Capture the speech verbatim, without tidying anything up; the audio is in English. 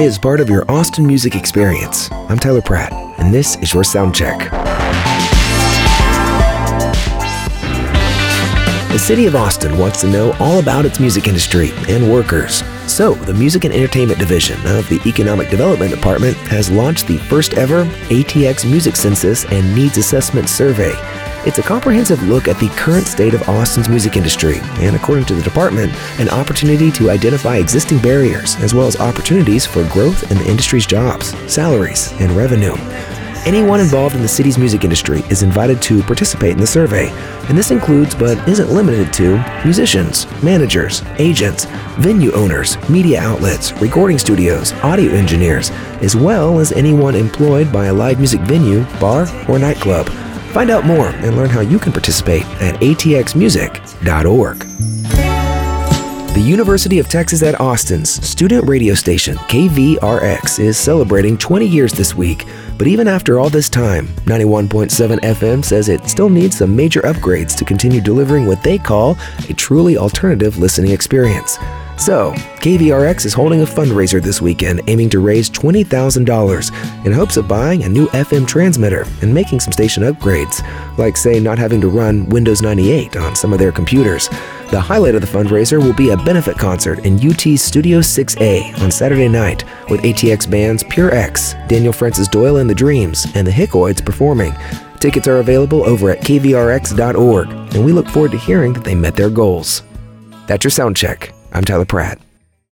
is part of your Austin music experience. I'm Tyler Pratt, and this is your Sound Check. The City of Austin wants to know all about its music industry and workers. So, the Music and Entertainment Division of the Economic Development Department has launched the first ever A T X Music Census and Needs Assessment Survey. It's a comprehensive look at the current state of Austin's music industry, and according to the department, an opportunity to identify existing barriers as well as opportunities for growth in the industry's jobs, salaries, and revenue. Anyone involved in the city's music industry is invited to participate in the survey, and this includes but isn't limited to musicians, managers, agents, venue owners, media outlets, recording studios, audio engineers, as well as anyone employed by a live music venue, bar, or nightclub. Find out more and learn how you can participate at a t x music dot org. The University of Texas at Austin's student radio station, K V R X, is celebrating twenty years this week. But even after all this time, ninety-one point seven F M says it still needs some major upgrades to continue delivering what they call a truly alternative listening experience. So, K V R X is holding a fundraiser this weekend aiming to raise twenty thousand dollars in hopes of buying a new F M transmitter and making some station upgrades, like, say, not having to run Windows ninety-eight on some of their computers. The highlight of the fundraiser will be a benefit concert in U T's Studio six A on Saturday night with A T X bands Pure X, Daniel Francis Doyle and the Dreams, and the Hickoids performing. Tickets are available over at k v r x dot org, and we look forward to hearing that they met their goals. That's your Sound Check. I'm Tyler Pratt.